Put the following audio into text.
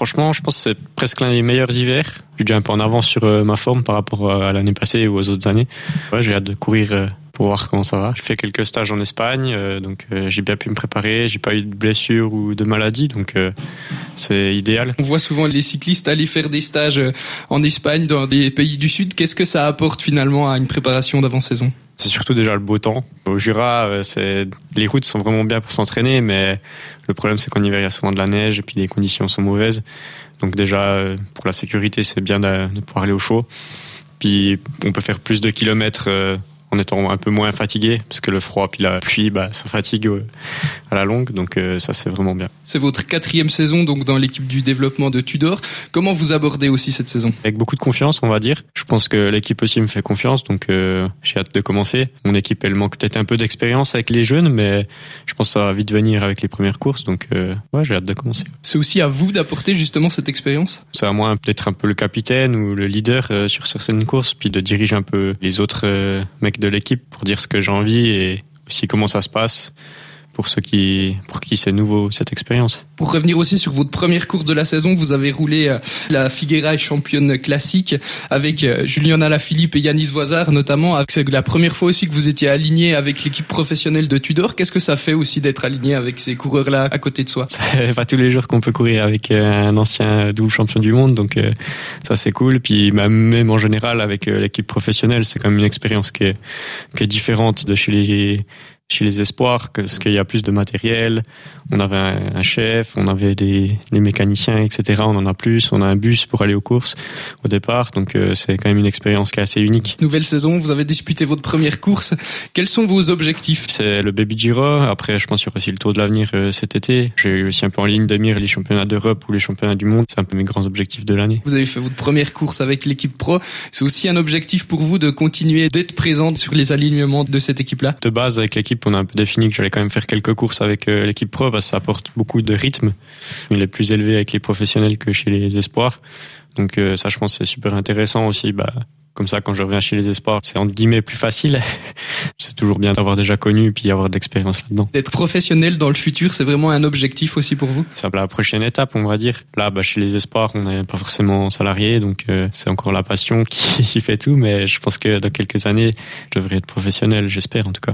Franchement, je pense que c'est presque l'un des meilleurs hivers. Je suis déjà un peu en avance sur ma forme par rapport à l'année passée ou aux autres années. Ouais, j'ai hâte de courir pour voir comment ça va. Je fais quelques stages en Espagne, donc j'ai bien pu me préparer. J'ai pas eu de blessures ou de maladies, donc c'est idéal. On voit souvent les cyclistes aller faire des stages en Espagne, dans les pays du Sud. Qu'est-ce que ça apporte finalement à une préparation d'avant-saison ? C'est surtout déjà le beau temps. Au Jura, les routes sont vraiment bien pour s'entraîner, mais le problème c'est qu'en hiver il y a souvent de la neige et puis les conditions sont mauvaises. Donc déjà pour la sécurité c'est bien de pouvoir aller au chaud. Puis on peut faire plus de kilomètres en étant un peu moins fatigué, parce que le froid puis la pluie, ça fatigue à la longue, donc ça c'est vraiment bien. C'est votre 4e saison donc dans l'équipe du développement de Tudor. Comment vous abordez aussi cette saison ? Avec beaucoup de confiance, on va dire. Je pense que l'équipe aussi me fait confiance, donc j'ai hâte de commencer. Mon équipe, elle manque peut-être un peu d'expérience avec les jeunes, mais je pense que ça va vite venir avec les premières courses, donc ouais, j'ai hâte de commencer. C'est aussi à vous d'apporter justement cette expérience ? C'est à moi d'être un peu le capitaine ou le leader sur certaines courses, puis de diriger un peu les autres mecs de l'équipe pour dire ce que j'ai envie et aussi comment ça se passe pour qui c'est nouveau cette expérience. Pour revenir aussi sur votre première course de la saison, vous avez roulé la Figueira championne classique avec Juliana Lafilippe et Yanis Voisard notamment. C'est la première fois aussi que vous étiez aligné avec l'équipe professionnelle de Tudor. Qu'est-ce que ça fait aussi d'être aligné avec ces coureurs-là à côté de soi ? C'est pas tous les jours qu'on peut courir avec un ancien double champion du monde, donc ça c'est cool. Puis même en général avec l'équipe professionnelle, c'est quand même une expérience qui est différente de chez les espoirs, parce qu'il y a plus de matériel, on avait un chef, on avait des mécaniciens, etc. On en a plus, on a un bus pour aller aux courses au départ, donc c'est quand même une expérience qui est assez unique. Nouvelle saison, vous avez disputé votre première course. Quels sont vos objectifs ? C'est le Baby Giro, après je pense qu'il y aura aussi le Tour de l'Avenir cet été. J'ai aussi un peu en ligne de mire les championnats d'Europe ou les championnats du monde, c'est un peu mes grands objectifs de l'année. Vous avez fait votre première course avec l'équipe pro, c'est aussi un objectif pour vous de continuer d'être présente sur les alignements de cette équipe-là ? De base, avec l'équipe, on a un peu défini que j'allais quand même faire quelques courses avec l'équipe pro parce que ça apporte beaucoup de rythme. Il est plus élevé avec les professionnels que chez les espoirs. Donc ça, je pense que c'est super intéressant aussi. Comme ça, quand je reviens chez les espoirs, c'est entre guillemets plus facile. C'est toujours bien d'avoir déjà connu et puis avoir de l'expérience là-dedans. D'être professionnel dans le futur, c'est vraiment un objectif aussi pour vous ? C'est la prochaine étape, on va dire. Là, chez les espoirs, on n'est pas forcément salarié, donc c'est encore la passion qui fait tout. Mais je pense que dans quelques années, je devrais être professionnel, j'espère en tout cas.